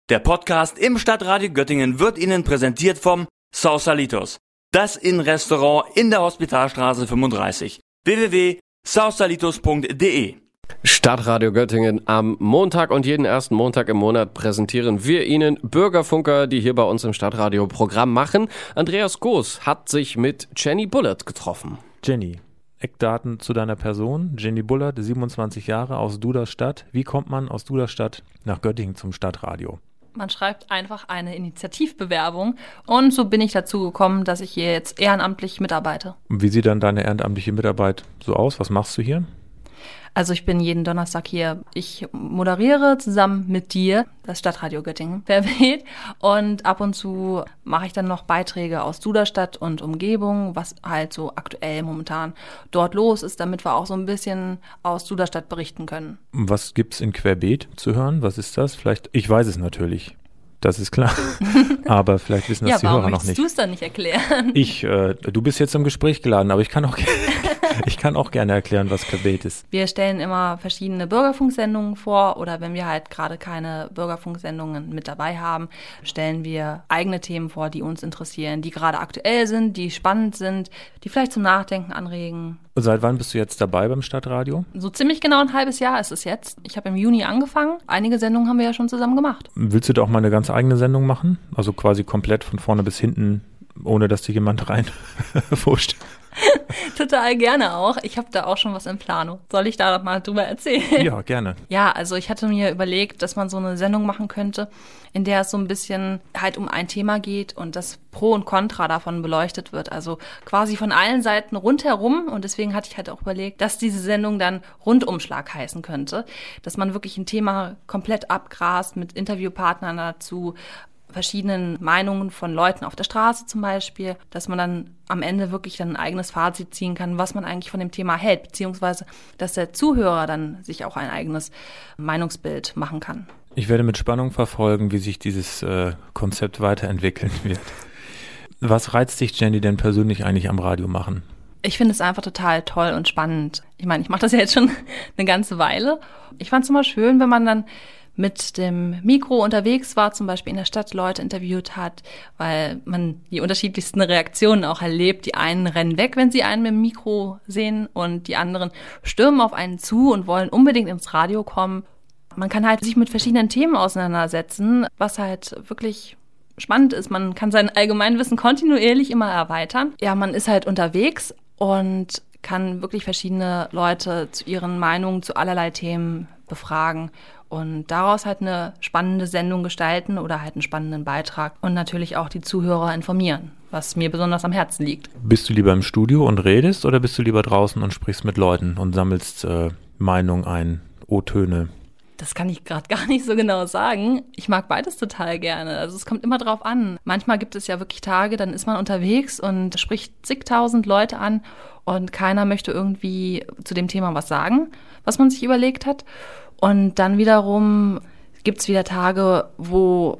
Der Podcast im Stadtradio Göttingen wird Ihnen präsentiert vom Sausalitos, das Innenrestaurant in der Hospitalstraße 35. www.sausalitos.de. Stadtradio Göttingen am Montag und jeden ersten Montag im Monat präsentieren wir Ihnen Bürgerfunker, die hier bei uns im Stadtradio Programm machen. Andreas Goos hat sich mit Jenny Bullard getroffen. Jenny, Eckdaten zu deiner Person. Jenny Bullard, 27 Jahre, aus Duderstadt. Wie kommt man aus Duderstadt nach Göttingen zum Stadtradio? Man schreibt einfach eine Initiativbewerbung und so bin ich dazu gekommen, dass ich hier jetzt ehrenamtlich mitarbeite. Und wie sieht dann deine ehrenamtliche Mitarbeit so aus? Was machst du hier? Also ich bin jeden Donnerstag hier. Ich moderiere zusammen mit dir das Stadtradio Göttingen, wer will. Und ab und zu mache ich dann noch Beiträge aus Duderstadt und Umgebung, was halt so aktuell momentan dort los ist, damit wir auch so ein bisschen aus Duderstadt berichten können. Was gibt's in Querbeet zu hören? Was ist das? Vielleicht, ich weiß es natürlich. Das ist klar. Aber vielleicht wissen das die Hörer noch nicht. Ja, warum möchtest du es dann nicht erklären? Du bist jetzt im Gespräch geladen, aber ich kann auch gerne erklären, was Querbeet ist. Wir stellen immer verschiedene Bürgerfunksendungen vor oder wenn wir halt gerade keine Bürgerfunksendungen mit dabei haben, stellen wir eigene Themen vor, die uns interessieren, die gerade aktuell sind, die spannend sind, die vielleicht zum Nachdenken anregen. Und seit wann bist du jetzt dabei beim Stadtradio? So ziemlich genau ein halbes Jahr ist es jetzt. Ich habe im Juni angefangen. Einige Sendungen haben wir ja schon zusammen gemacht. Willst du da auch mal eine ganz eigene Sendung machen? Also quasi komplett von vorne bis hinten, ohne dass dir jemand reinfuscht? Total gerne auch. Ich habe da auch schon was in Planung. Soll ich da mal drüber erzählen? Ja, gerne. Ja, also ich hatte mir überlegt, dass man so eine Sendung machen könnte, in der es so ein bisschen halt um ein Thema geht und das Pro und Contra davon beleuchtet wird. Also quasi von allen Seiten rundherum. Und deswegen hatte ich halt auch überlegt, dass diese Sendung dann Rundumschlag heißen könnte. Dass man wirklich ein Thema komplett abgrast mit Interviewpartnern dazu, verschiedenen Meinungen von Leuten auf der Straße zum Beispiel, dass man dann am Ende wirklich dann ein eigenes Fazit ziehen kann, was man eigentlich von dem Thema hält, beziehungsweise dass der Zuhörer dann sich auch ein eigenes Meinungsbild machen kann. Ich werde mit Spannung verfolgen, wie sich dieses Konzept weiterentwickeln wird. Was reizt dich, Jenny, denn persönlich eigentlich am Radio machen? Ich finde es einfach total toll und spannend. Ich meine, ich mache das ja jetzt schon eine ganze Weile. Ich fand es immer schön, wenn man dann mit dem Mikro unterwegs war, zum Beispiel in der Stadt Leute interviewt hat, weil man die unterschiedlichsten Reaktionen auch erlebt. Die einen rennen weg, wenn sie einen mit dem Mikro sehen und die anderen stürmen auf einen zu und wollen unbedingt ins Radio kommen. Man kann halt sich mit verschiedenen Themen auseinandersetzen, was halt wirklich spannend ist. Man kann sein Allgemeinwissen kontinuierlich immer erweitern. Ja, man ist halt unterwegs und kann wirklich verschiedene Leute zu ihren Meinungen zu allerlei Themen befragen und daraus halt eine spannende Sendung gestalten oder halt einen spannenden Beitrag und natürlich auch die Zuhörer informieren, was mir besonders am Herzen liegt. Bist du lieber im Studio und redest oder bist du lieber draußen und sprichst mit Leuten und sammelst Meinungen ein, O-Töne? Das kann ich gerade gar nicht so genau sagen. Ich mag beides total gerne. Also es kommt immer drauf an. Manchmal gibt es ja wirklich Tage, dann ist man unterwegs und spricht zigtausend Leute an und keiner möchte irgendwie zu dem Thema was sagen, was man sich überlegt hat. Und dann wiederum gibt es wieder Tage, wo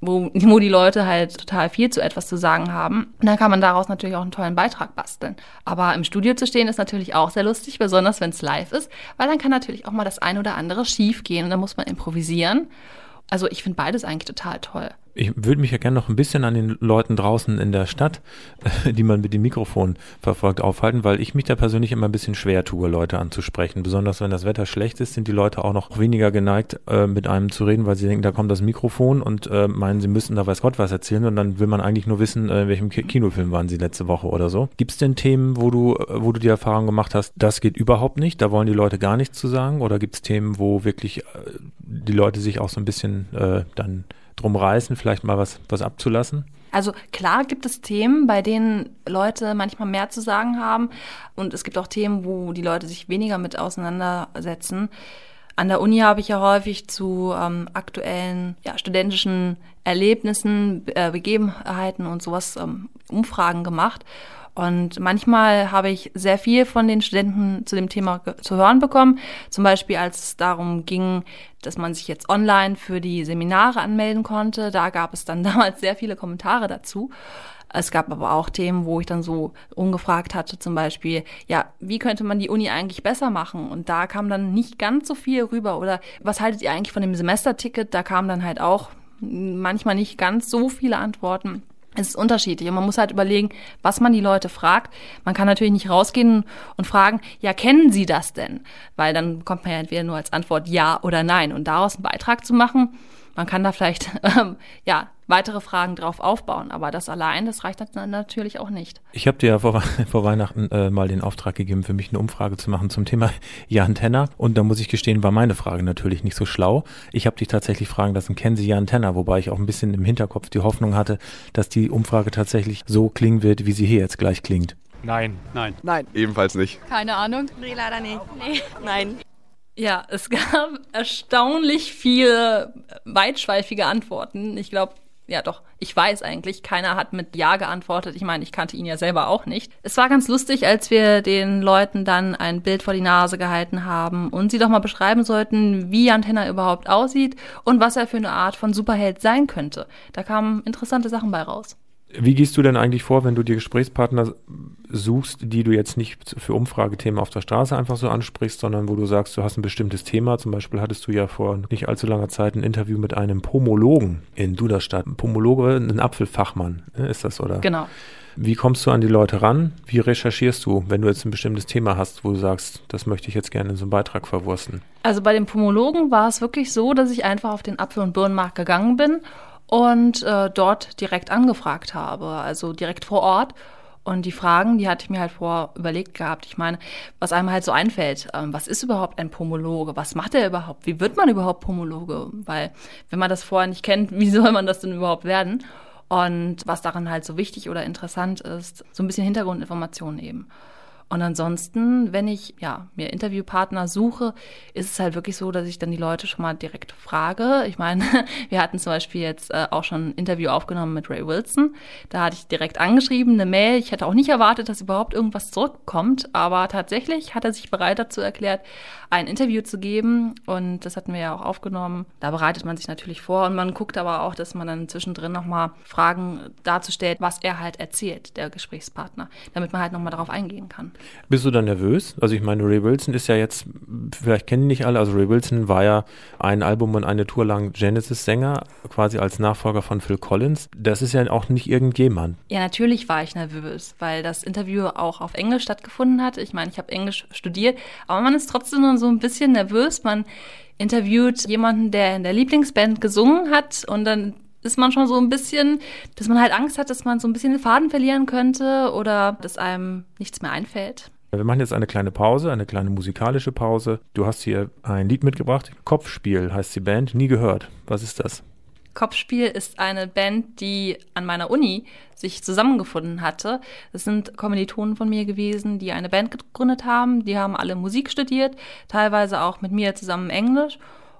die Leute halt total viel zu etwas zu sagen haben. Und dann kann man daraus natürlich auch einen tollen Beitrag basteln. Aber im Studio zu stehen ist natürlich auch sehr lustig, besonders wenn es live ist, weil dann kann natürlich auch mal das ein oder andere schief gehen und dann muss man improvisieren. Also ich finde beides eigentlich total toll. Ich würde mich ja gerne noch ein bisschen an den Leuten draußen in der Stadt, die man mit dem Mikrofon verfolgt, aufhalten, weil ich mich da persönlich immer ein bisschen schwer tue, Leute anzusprechen. Besonders wenn das Wetter schlecht ist, sind die Leute auch noch weniger geneigt, mit einem zu reden, weil sie denken, da kommt das Mikrofon und meinen, sie müssten da weiß Gott was erzählen und dann will man eigentlich nur wissen, in welchem Kinofilm waren sie letzte Woche oder so. Gibt es denn Themen, wo du die Erfahrung gemacht hast, das geht überhaupt nicht, da wollen die Leute gar nichts zu sagen? Oder gibt es Themen, wo wirklich die Leute sich auch so ein bisschen dann drum reißen, vielleicht mal was abzulassen? Also klar gibt es Themen, bei denen Leute manchmal mehr zu sagen haben und es gibt auch Themen, wo die Leute sich weniger mit auseinandersetzen. An der Uni habe ich ja häufig zu aktuellen studentischen Erlebnissen, Begebenheiten und sowas Umfragen gemacht. Und manchmal habe ich sehr viel von den Studenten zu dem Thema zu hören bekommen. Zum Beispiel, als es darum ging, dass man sich jetzt online für die Seminare anmelden konnte. Da gab es dann damals sehr viele Kommentare dazu. Es gab aber auch Themen, wo ich dann so umgefragt hatte, zum Beispiel, ja, wie könnte man die Uni eigentlich besser machen? Und da kam dann nicht ganz so viel rüber. Oder was haltet ihr eigentlich von dem Semesterticket? Da kam dann halt auch manchmal nicht ganz so viele Antworten. Es ist unterschiedlich und man muss halt überlegen, was man die Leute fragt. Man kann natürlich nicht rausgehen und fragen, ja, kennen Sie das denn? Weil dann bekommt man ja entweder nur als Antwort ja oder nein. Und daraus einen Beitrag zu machen, man kann da vielleicht weitere Fragen drauf aufbauen, aber das allein, das reicht dann natürlich auch nicht. Ich habe dir ja vor Weihnachten mal den Auftrag gegeben, für mich eine Umfrage zu machen zum Thema Jan Tenner. Und da muss ich gestehen, war meine Frage natürlich nicht so schlau. Ich habe dich tatsächlich fragen lassen, kennen Sie Jan Tenner? Wobei ich auch ein bisschen im Hinterkopf die Hoffnung hatte, dass die Umfrage tatsächlich so klingen wird, wie sie hier jetzt gleich klingt. Nein. Ebenfalls nicht. Keine Ahnung. Nee, leider nicht. Nee. Nein. Ja, es gab erstaunlich viele weitschweifige Antworten. Ich glaube, ja doch, ich weiß eigentlich, keiner hat mit Ja geantwortet. Ich meine, ich kannte ihn ja selber auch nicht. Es war ganz lustig, als wir den Leuten dann ein Bild vor die Nase gehalten haben und sie doch mal beschreiben sollten, wie Jan Tenner überhaupt aussieht und was er für eine Art von Superheld sein könnte. Da kamen interessante Sachen bei raus. Wie gehst du denn eigentlich vor, wenn du dir Gesprächspartner suchst, die du jetzt nicht für Umfragethemen auf der Straße einfach so ansprichst, sondern wo du sagst, du hast ein bestimmtes Thema. Zum Beispiel hattest du ja vor nicht allzu langer Zeit ein Interview mit einem Pomologen in Duderstadt. Ein Pomologe, ein Apfelfachmann, ist das, oder? Genau. Wie kommst du an die Leute ran? Wie recherchierst du, wenn du jetzt ein bestimmtes Thema hast, wo du sagst, das möchte ich jetzt gerne in so einem Beitrag verwursten? Also bei dem Pomologen war es wirklich so, dass ich einfach auf den Apfel- und Birnenmarkt gegangen bin und dort direkt angefragt habe, also direkt vor Ort. Und die Fragen, die hatte ich mir halt vorher überlegt gehabt. Ich meine, was einem halt so einfällt, was ist überhaupt ein Pomologe? Was macht er überhaupt? Wie wird man überhaupt Pomologe? Weil wenn man das vorher nicht kennt, wie soll man das denn überhaupt werden? Und was daran halt so wichtig oder interessant ist, so ein bisschen Hintergrundinformationen eben. Und ansonsten, wenn ich mir Interviewpartner suche, ist es halt wirklich so, dass ich dann die Leute schon mal direkt frage. Ich meine, wir hatten zum Beispiel jetzt auch schon ein Interview aufgenommen mit Ray Wilson. Da hatte ich direkt angeschrieben, eine Mail. Ich hätte auch nicht erwartet, dass überhaupt irgendwas zurückkommt. Aber tatsächlich hat er sich bereit dazu erklärt, ein Interview zu geben. Und das hatten wir ja auch aufgenommen. Da bereitet man sich natürlich vor. Und man guckt aber auch, dass man dann zwischendrin nochmal Fragen dazu stellt, was er halt erzählt, der Gesprächspartner, damit man halt nochmal darauf eingehen kann. Bist du dann nervös? Also ich meine, Ray Wilson ist ja jetzt, vielleicht kennen ihn nicht alle, also Ray Wilson war ja ein Album und eine Tour lang Genesis-Sänger, quasi als Nachfolger von Phil Collins. Das ist ja auch nicht irgendjemand. Ja, natürlich war ich nervös, weil das Interview auch auf Englisch stattgefunden hat. Ich meine, ich habe Englisch studiert, aber man ist trotzdem nur so ein bisschen nervös. Man interviewt jemanden, der in der Lieblingsband gesungen hat und dann ist man schon so ein bisschen, dass man halt Angst hat, dass man so ein bisschen den Faden verlieren könnte oder dass einem nichts mehr einfällt. Wir machen jetzt eine kleine Pause, eine kleine musikalische Pause. Du hast hier ein Lied mitgebracht. Kopfspiel heißt die Band. Nie gehört. Was ist das? Kopfspiel ist eine Band, die an meiner Uni sich zusammengefunden hatte. Das sind Kommilitonen von mir gewesen, die eine Band gegründet haben. Die haben alle Musik studiert, teilweise auch mit mir zusammen Englisch.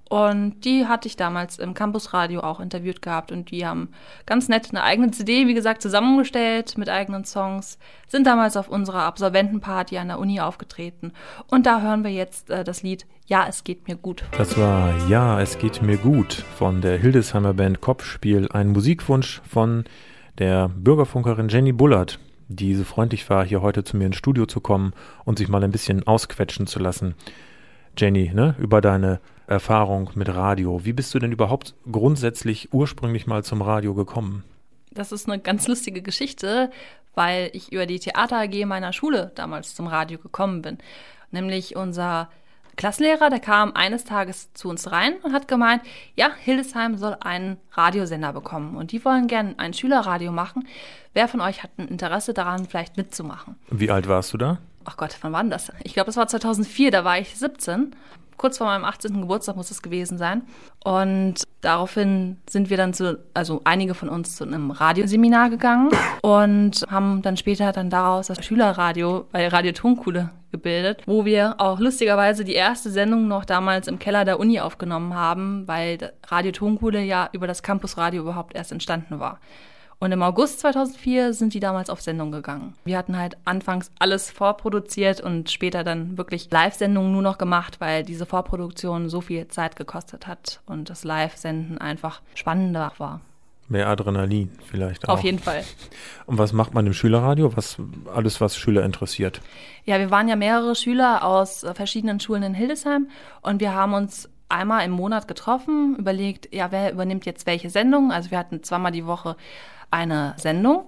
Und die hatte ich damals im Campusradio auch interviewt gehabt und die haben ganz nett eine eigene CD, wie gesagt, zusammengestellt mit eigenen Songs, sind damals auf unserer Absolventenparty an der Uni aufgetreten. Und da hören wir jetzt das Lied Ja, es geht mir gut. Das war Ja, es geht mir gut von der Hildesheimer Band Kopfspiel, ein Musikwunsch von der Bürgerfunkerin Jenny Bullard, die so freundlich war, hier heute zu mir ins Studio zu kommen und sich mal ein bisschen ausquetschen zu lassen. Jenny, über deine Erfahrung mit Radio. Wie bist du denn überhaupt grundsätzlich ursprünglich mal zum Radio gekommen? Das ist eine ganz lustige Geschichte, weil ich über die Theater AG meiner Schule damals zum Radio gekommen bin. Nämlich unser Klassenlehrer, der kam eines Tages zu uns rein und hat gemeint, ja, Hildesheim soll einen Radiosender bekommen und die wollen gerne ein Schülerradio machen. Wer von euch hat ein Interesse daran, vielleicht mitzumachen? Wie alt warst du da? Ach Gott, wann war denn das? Ich glaube, das war 2004, da war ich 17. Kurz vor meinem 18. Geburtstag muss es gewesen sein. Und daraufhin sind wir dann einige von uns zu einem Radioseminar gegangen und haben dann später daraus das Schülerradio bei Radio Tonkuhle gebildet, wo wir auch lustigerweise die erste Sendung noch damals im Keller der Uni aufgenommen haben, weil Radio Tonkuhle ja über das Campusradio überhaupt erst entstanden war. Und im August 2004 sind die damals auf Sendung gegangen. Wir hatten halt anfangs alles vorproduziert und später dann wirklich Live-Sendungen nur noch gemacht, weil diese Vorproduktion so viel Zeit gekostet hat und das Live-Senden einfach spannender war. Mehr Adrenalin vielleicht auch. Auf jeden Fall. Und was macht man im Schülerradio? Alles, was Schüler interessiert? Ja, wir waren ja mehrere Schüler aus verschiedenen Schulen in Hildesheim und wir haben uns einmal im Monat getroffen, überlegt, ja, wer übernimmt jetzt welche Sendung. Also wir hatten zweimal die Woche eine Sendung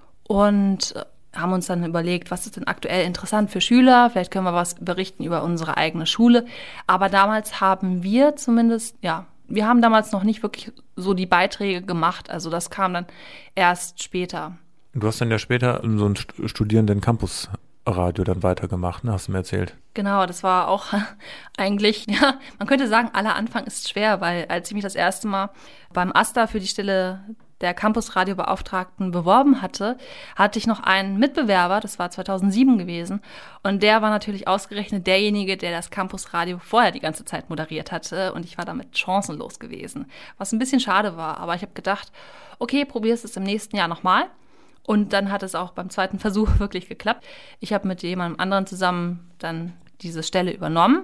und haben uns dann überlegt, was ist denn aktuell interessant für Schüler? Vielleicht können wir was berichten über unsere eigene Schule. Aber damals haben wir zumindest, wir haben damals noch nicht wirklich so die Beiträge gemacht. Also das kam dann erst später. Du hast dann ja später so ein Studierenden-Campus-Radio dann weitergemacht, ne? Hast du mir erzählt. Genau, das war auch eigentlich, man könnte sagen, aller Anfang ist schwer, weil als ich mich das erste Mal beim AStA für die Stelle der Campus-Radio-Beauftragten beworben hatte ich noch einen Mitbewerber, das war 2007 gewesen, und der war natürlich ausgerechnet derjenige, der das Campus-Radio vorher die ganze Zeit moderiert hatte, und ich war damit chancenlos gewesen, was ein bisschen schade war, aber ich habe gedacht, okay, probierst es im nächsten Jahr nochmal, und dann hat es auch beim zweiten Versuch wirklich geklappt. Ich habe mit jemandem anderen zusammen dann diese Stelle übernommen,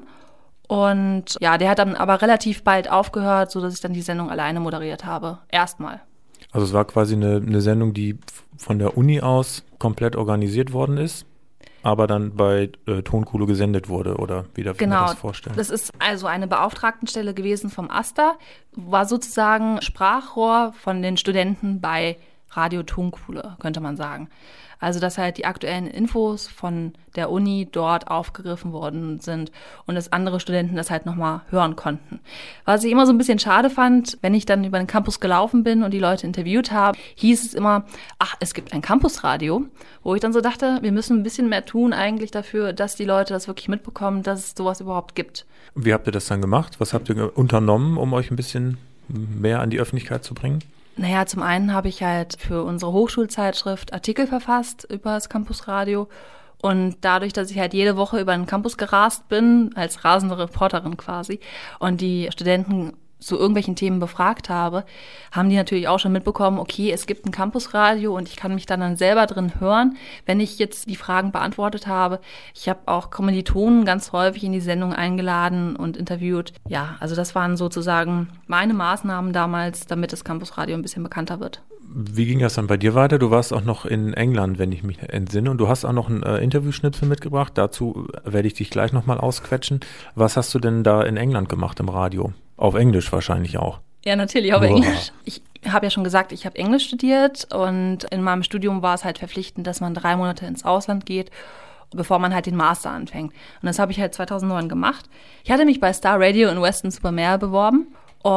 und der hat dann aber relativ bald aufgehört, sodass ich dann die Sendung alleine moderiert habe, erstmal. Also es war quasi eine Sendung, die von der Uni aus komplett organisiert worden ist, aber dann bei Tonkuhle gesendet wurde, oder wie darf ich mir das vorstellen? Genau, das ist also eine Beauftragtenstelle gewesen vom AStA, war sozusagen Sprachrohr von den Studenten bei Radio Tonkuhle, könnte man sagen. Also dass halt die aktuellen Infos von der Uni dort aufgegriffen worden sind und dass andere Studenten das halt nochmal hören konnten. Was ich immer so ein bisschen schade fand, wenn ich dann über den Campus gelaufen bin und die Leute interviewt habe, hieß es immer, es gibt ein Campusradio, wo ich dann so dachte, wir müssen ein bisschen mehr tun eigentlich dafür, dass die Leute das wirklich mitbekommen, dass es sowas überhaupt gibt. Wie habt ihr das dann gemacht? Was habt ihr unternommen, um euch ein bisschen mehr an die Öffentlichkeit zu bringen? Naja, zum einen habe ich halt für unsere Hochschulzeitschrift Artikel verfasst über das Campusradio. Und dadurch, dass ich halt jede Woche über den Campus gerast bin, als rasende Reporterin quasi, und die Studenten zu irgendwelchen Themen befragt habe, haben die natürlich auch schon mitbekommen, okay, es gibt ein Campusradio und ich kann mich dann selber drin hören, wenn ich jetzt die Fragen beantwortet habe. Ich habe auch Kommilitonen ganz häufig in die Sendung eingeladen und interviewt. Ja, also das waren sozusagen meine Maßnahmen damals, damit das Campusradio ein bisschen bekannter wird. Wie ging das dann bei dir weiter? Du warst auch noch in England, wenn ich mich entsinne, und du hast auch noch ein Interviewschnipsel mitgebracht. Dazu werde ich dich gleich nochmal ausquetschen. Was hast du denn da in England gemacht im Radio? Auf Englisch wahrscheinlich auch. Ja, natürlich auf Englisch. Ich habe ja schon gesagt, ich habe Englisch studiert, und in meinem Studium war es halt verpflichtend, dass man 3 Monate ins Ausland geht, bevor man halt den Master anfängt. Und das habe ich halt 2009 gemacht. Ich hatte mich bei Star Radio in Weston-super-Mare beworben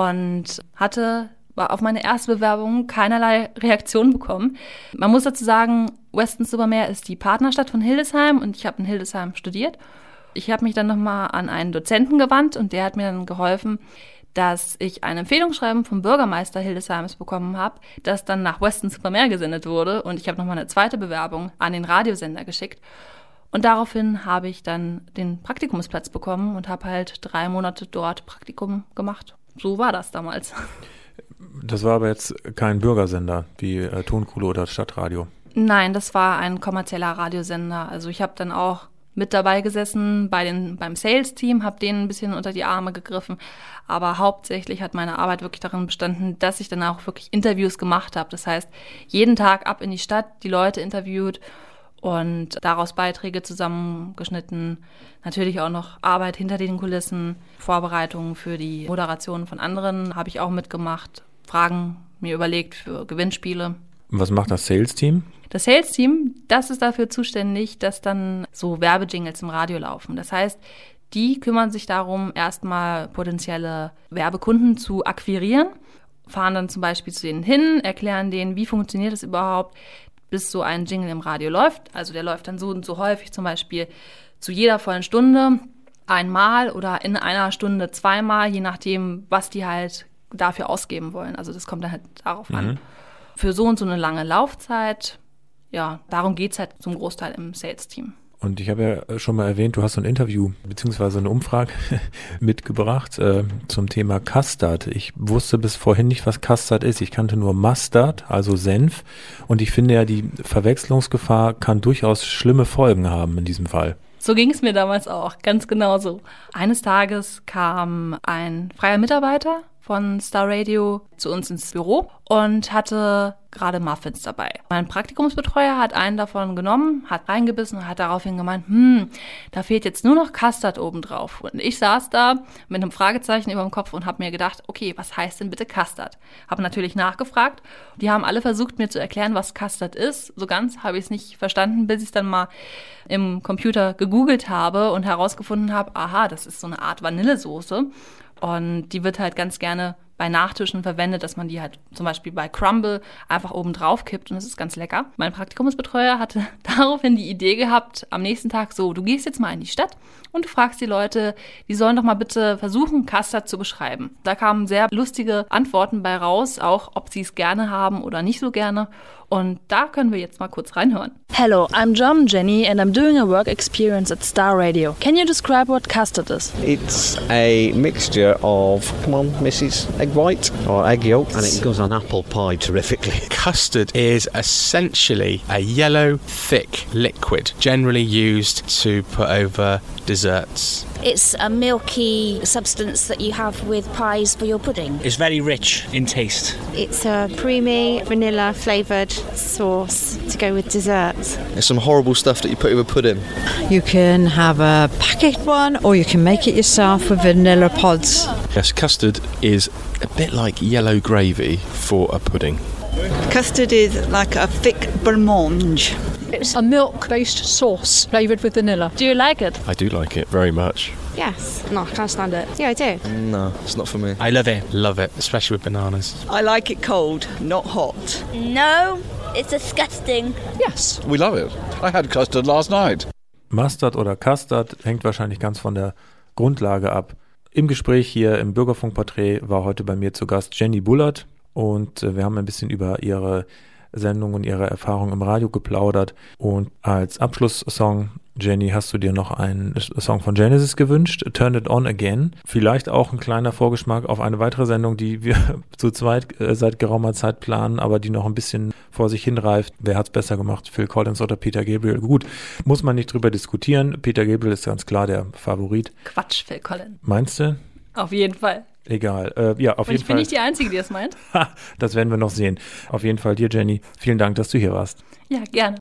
und hatte auf meine erste Bewerbung keinerlei Reaktion bekommen. Man muss dazu sagen, Weston-super-Mare ist die Partnerstadt von Hildesheim, und ich habe in Hildesheim studiert. Ich habe mich dann nochmal an einen Dozenten gewandt, und der hat mir dann geholfen, dass ich ein Empfehlungsschreiben vom Bürgermeister Hildesheims bekommen habe, das dann nach Weston-super-Mare gesendet wurde, und ich habe nochmal eine zweite Bewerbung an den Radiosender geschickt. Und daraufhin habe ich dann den Praktikumsplatz bekommen und habe halt 3 Monate dort Praktikum gemacht. So war das damals. Das war aber jetzt kein Bürgersender wie Tonkuhle oder Stadtradio? Nein, das war ein kommerzieller Radiosender. Also ich habe dann auch mit dabei gesessen beim Sales-Team, habe denen ein bisschen unter die Arme gegriffen. Aber hauptsächlich hat meine Arbeit wirklich darin bestanden, dass ich dann auch wirklich Interviews gemacht habe. Das heißt, jeden Tag ab in die Stadt, die Leute interviewt und daraus Beiträge zusammengeschnitten. Natürlich auch noch Arbeit hinter den Kulissen, Vorbereitungen für die Moderation von anderen habe ich auch mitgemacht, Fragen mir überlegt für Gewinnspiele. Was macht das Sales-Team? Das Sales-Team, das ist dafür zuständig, dass dann so Werbejingles im Radio laufen. Das heißt, die kümmern sich darum, erstmal potenzielle Werbekunden zu akquirieren, fahren dann zum Beispiel zu denen hin, erklären denen, wie funktioniert das überhaupt, bis so ein Jingle im Radio läuft. Also der läuft dann so und so häufig, zum Beispiel zu jeder vollen Stunde einmal oder in einer Stunde 2-mal, je nachdem, was die halt dafür ausgeben wollen. Also das kommt dann halt darauf an. Für so und so eine lange Laufzeit, ja, darum geht's halt zum Großteil im Sales-Team. Und ich habe ja schon mal erwähnt, du hast so ein Interview bzw. eine Umfrage mitgebracht zum Thema Custard. Ich wusste bis vorhin nicht, was Custard ist. Ich kannte nur Mustard, also Senf. Und ich finde ja, die Verwechslungsgefahr kann durchaus schlimme Folgen haben in diesem Fall. So ging es mir damals auch, ganz genau so. Eines Tages kam ein freier Mitarbeiter von Star Radio zu uns ins Büro und hatte gerade Muffins dabei. Mein Praktikumsbetreuer hat einen davon genommen, hat reingebissen und hat daraufhin gemeint, da fehlt jetzt nur noch Custard obendrauf. Und ich saß da mit einem Fragezeichen über dem Kopf und habe mir gedacht, okay, was heißt denn bitte Custard? Habe natürlich nachgefragt. Die haben alle versucht, mir zu erklären, was Custard ist. So ganz habe ich es nicht verstanden, bis ich es dann mal im Computer gegoogelt habe und herausgefunden habe, aha, das ist so eine Art Vanillesoße. Und die wird halt ganz gerne bei Nachtischen verwendet, dass man die halt zum Beispiel bei Crumble einfach oben drauf kippt und das ist ganz lecker. Mein Praktikumsbetreuer hatte daraufhin die Idee gehabt, am nächsten Tag so, du gehst jetzt mal in die Stadt und du fragst die Leute, die sollen doch mal bitte versuchen, Custard zu beschreiben. Da kamen sehr lustige Antworten bei raus, auch ob sie es gerne haben oder nicht so gerne. Und da können wir jetzt mal kurz reinhören. Hello, I'm John Jenny and I'm doing a work experience at Star Radio. Can you describe what custard is? It's a mixture of, come on, Mrs. Egg White or egg yolk, and it goes on apple pie terrifically. Custard is essentially a yellow, thick liquid, generally used to put over desserts. It's a milky substance that you have with pies for your pudding. It's very rich in taste. It's a creamy, vanilla-flavoured sauce to go with desserts. It's some horrible stuff that you put over pudding. You can have a packet one or you can make it yourself with vanilla pods. Yes, custard is a bit like yellow gravy for a pudding. Custard is like a thick blancmange. It's a milk-based sauce flavoured with vanilla. Do you like it? I do like it very much. Yes. No, I can't stand it. Yeah, I do. No, it's not for me. I love it. Love it, especially with bananas. I like it cold, not hot. No, it's disgusting. Yes. We love it. I had custard last night. Mustard oder Custard hängt wahrscheinlich ganz von der Grundlage ab. Im Gespräch hier im Bürgerfunkporträt war heute bei mir zu Gast Jenny Bullard und wir haben ein bisschen über ihre Sendung und ihre Erfahrung im Radio geplaudert. Und als Abschlusssong, Jenny, hast du dir noch einen Song von Genesis gewünscht, Turn It On Again. Vielleicht auch ein kleiner Vorgeschmack auf eine weitere Sendung, die wir zu zweit seit geraumer Zeit planen, aber die noch ein bisschen vor sich hinreift. Wer hat's besser gemacht, Phil Collins oder Peter Gabriel? Gut, muss man nicht drüber diskutieren. Peter Gabriel ist ganz klar der Favorit. Quatsch, Phil Collins. Meinst du? Auf jeden Fall. Egal. Ja, auf jeden Fall. Ich bin nicht die Einzige, die das meint. Das werden wir noch sehen. Auf jeden Fall dir, Jenny. Vielen Dank, dass du hier warst. Ja, gerne.